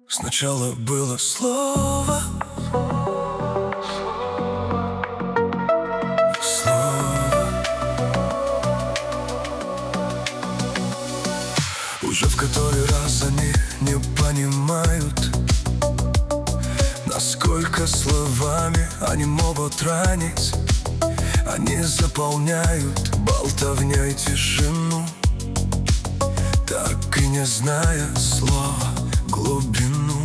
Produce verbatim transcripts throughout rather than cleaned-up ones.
Сначала было слово, слово. Уже в который раз они не понимают, насколько словами они могут ранить. Они заполняют болтовней тишину, так и не зная слова глубину.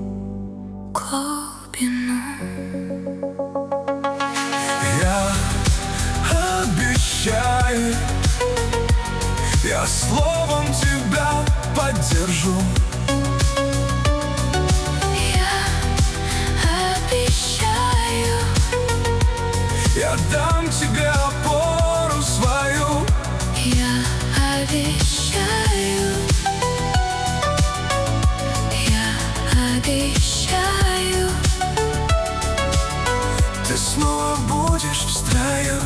Глубину. Я обещаю, я словом тебя поддержу. Я обещаю, я дам тебе опору свою. я обещаю, я обещаю, ты снова будешь в строю.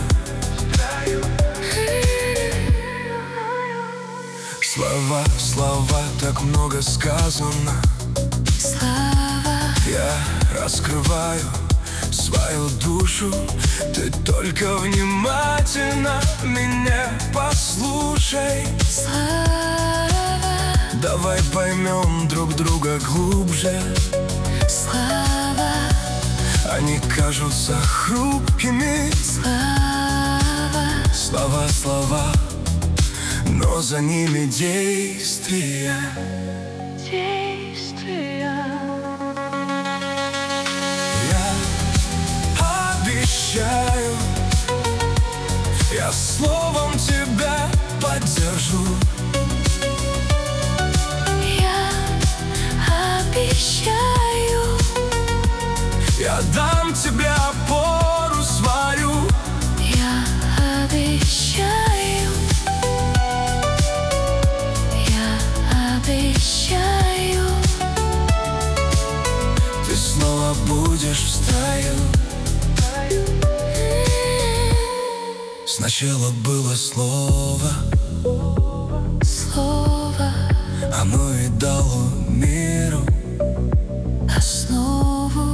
Слова, слова, так много сказано. слова. Я раскрываю свою душу, ты только внимательно меня послушай. Слова, Давай поймем друг друга глубже. слова, Они кажутся хрупкими. слова, Слова, слова, но за ними действия. действия. Я обещаю, я словом тебя поддержу. Я обещаю, Я дам тебе опору свою. я обещаю, я обещаю, Ты снова будешь в строю. Сначала было слово, слово, оно и дало миру основу.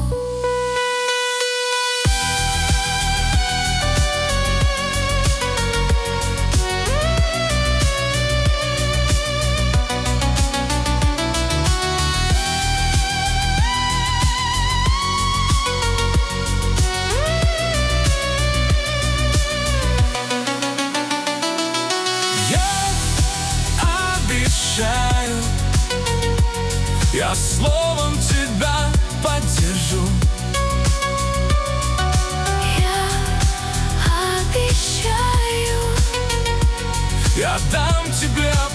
Я словом тебя поддержу. Я обещаю, Я дам тебе